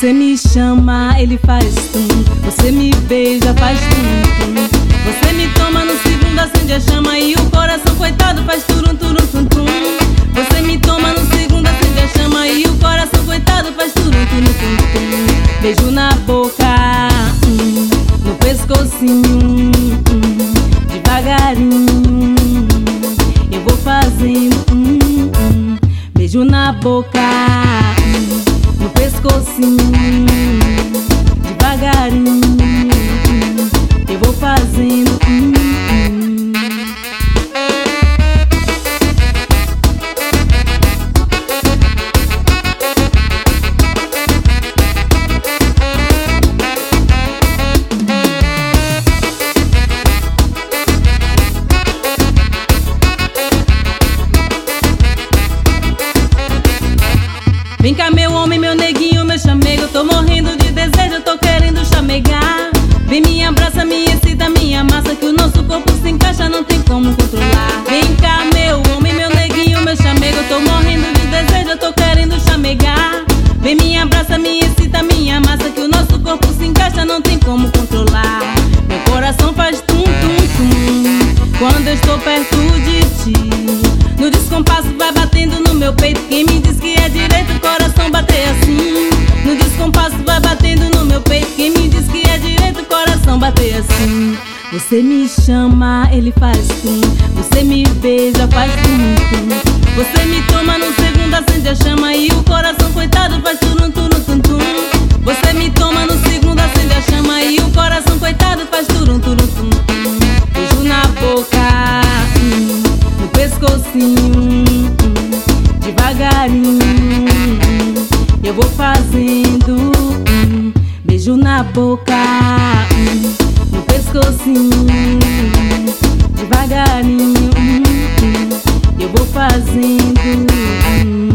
Você me chama, ele faz tum. Você me beija, faz tum, tum. Você me toma no segundo, acende a chama e o coração, coitado, faz turum, turum, tum, tum. Você me toma no segundo, acende a chama e o coração, coitado, faz turum, turum, tum, tum. Beijo na boca, no pescocinho, devagarinho, eu vou fazendo, beijo na boca, no pescocinho, devagarinho, eu vou fazendo, Vem cá, meu homem, meu neguinho, meu chamego. Eu tô morrendo de desejo, eu tô querendo chamegar. Vem, me abraça, me excita, me amassa, que o nosso corpo se encaixa, não tem como controlar. Vem cá, meu homem, meu neguinho, meu chamego. Eu tô morrendo de desejo, eu tô querendo chamegar. Vem, me abraça, me excita, me amassa, que o nosso corpo se encaixa, não tem como controlar. Meu coração faz tum, tum, tum quando eu estou perto de ti. No descompasso vai batendo no meu peito. Quem me diz que é direito o coração bater assim? No descompasso vai batendo no meu peito. Quem me diz que é direito o coração bater assim? Você me chama, ele faz tum. Você me beija, faz tum, tum. Você me toma no segundo, acende a chama e o coração, coitado, faz turum, turum, tum, tum. Você me toma no segundo, acende a chama e o coração, coitado, faz turum, turum, tum, tum. Beijo na boca, no pescocinho, devagarinho, eu vou fazendo, beijo na boca, no pescocinho, devagarinho, eu vou fazendo.